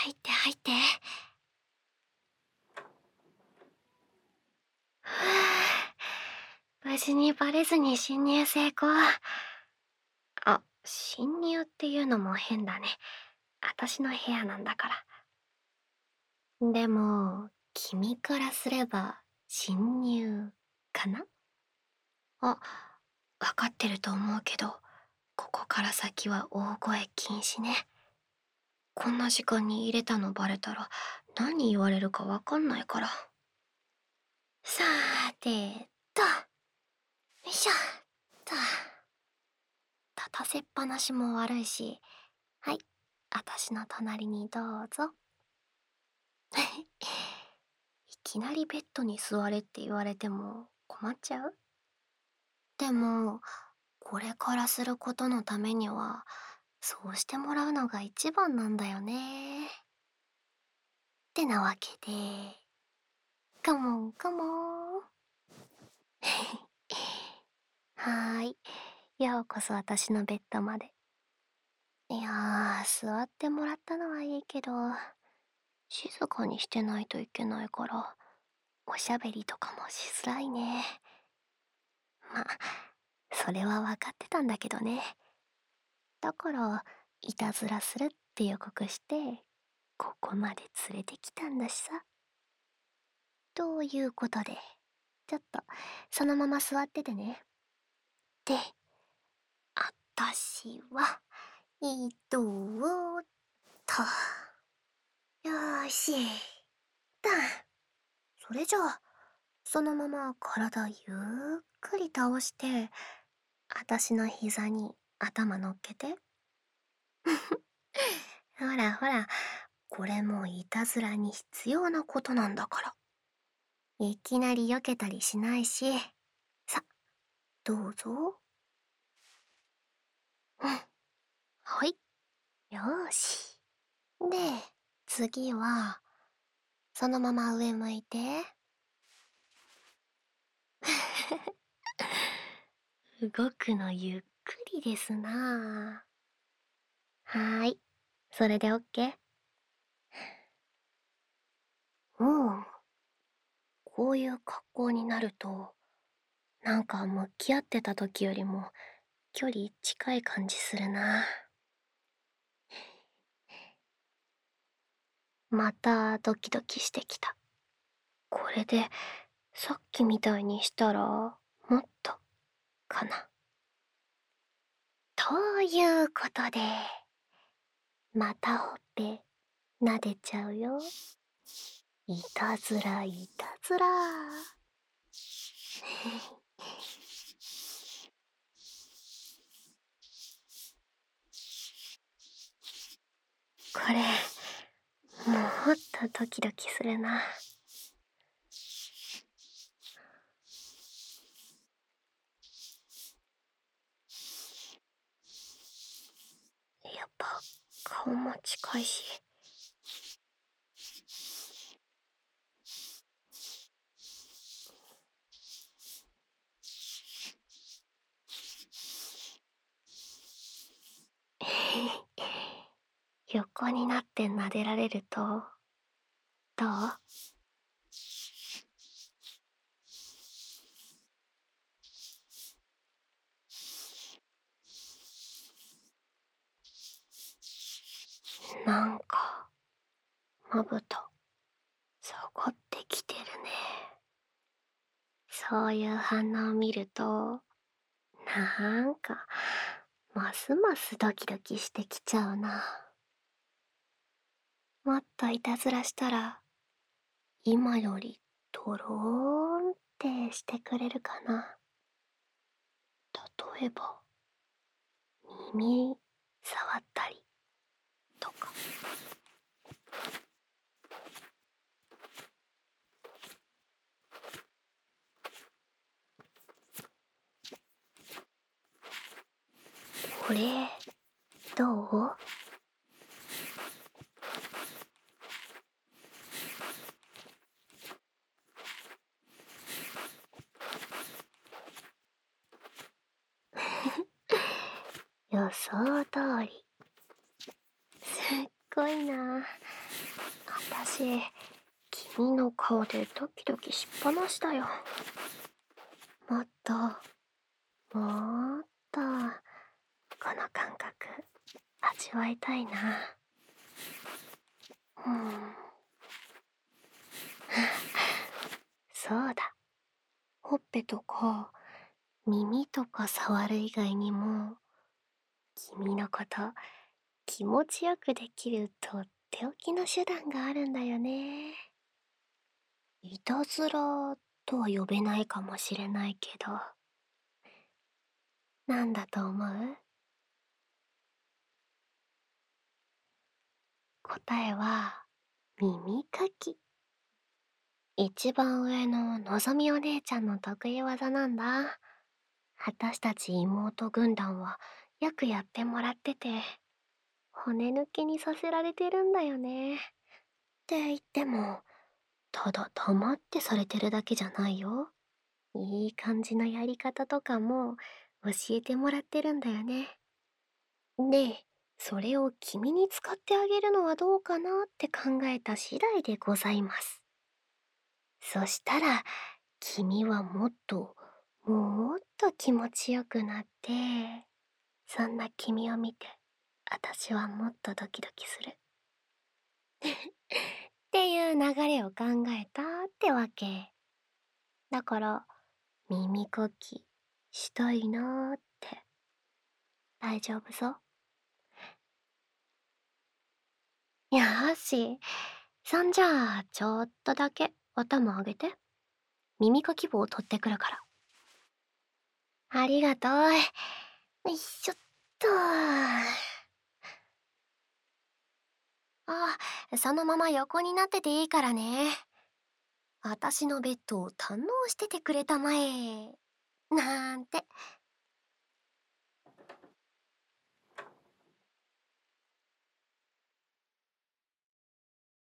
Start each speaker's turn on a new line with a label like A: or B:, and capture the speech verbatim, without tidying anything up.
A: 入って入って。ふぅ、無事にバレずに侵入成功。あ、侵入っていうのも変だね。私の部屋なんだから。でも、君からすれば侵入かな？あ、わかってると思うけど、ここから先は大声禁止ね。こんな時間に入れたのバレたら何言われるかわかんないから。さーてと、よいしょっと。立たせっぱなしも悪いし、はい、私の隣にどうぞ。いきなりベッドに座れって言われても困っちゃう？でも、これからすることのためには、そうしてもらうのが一番なんだよね。ってなわけで、カモンカモン。はーい。ようこそ私のベッドまで。いやー、座ってもらったのはいいけど、静かにしてないといけないから、おしゃべりとかもしづらいね。ま、それは分かってたんだけどね。だから、いたずらするって予告して、ここまで連れてきたんだしさ。ということで、ちょっと、そのまま座っててね。で、あたしは、移動っと。よーし。だ。それじゃあ、そのまま体ゆっくり倒して、あたしの膝に頭乗っけて。ほらほら、これもいたずらに必要なことなんだから。いきなり避けたりしないし。さ、どうぞ。うん。はい。よーし。で、次は、そのまま上向いて。動くのゆっくりですなあ。はーい。それでオッケー。うん。こういう格好になると、なんか向き合ってた時よりも距離近い感じするな。またドキドキしてきた。これでさっきみたいにしたらもっとかな。ということで、またほっぺ撫でちゃうよ。いたずらいたずら。これもっとドキドキするな。やっぱ顔も近いし。横になって撫でられるとどう？なんかまぶた下がってきてるね。そういう反応を見ると、なんかますますドキドキしてきちゃうな。もっといたずらしたら今よりドローンってしてくれるかな。例えば耳触ったりとか。これどう？予想通り。すっごいな。 私、君の顔でドキドキしっぱなしだよ。もっと、もっと、この感覚、味わいたいな。うん。そうだ。ほっぺとか、耳とか触る以外にも、君のこと、気持ちよくできるとっておきの手段があるんだよね。いたずらとは呼べないかもしれないけど、なんだと思う？答えは、耳かき。一番上ののぞみお姉ちゃんの得意技なんだ。私たち妹軍団はよくやってもらってて、骨抜きにさせられてるんだよね。って言っても、ただ黙ってされてるだけじゃないよ。いい感じのやり方とかも教えてもらってるんだよね。で、それを君に使ってあげるのはどうかなって考えた次第でございます。そしたら、君はもっと、もっと気持ちよくなって、そんな君を見て、私はもっとドキドキする。っていう流れを考えたってわけ。だから、耳かきしたいなーって。大丈夫ぞ。よーし。そんじゃあ、ちょっとだけ頭上げて。耳かき棒を取ってくるから。ありがとう。よいしょっと。あ、そのまま横になってていいからね。私のベッドを堪能しててくれたまえ。なんて。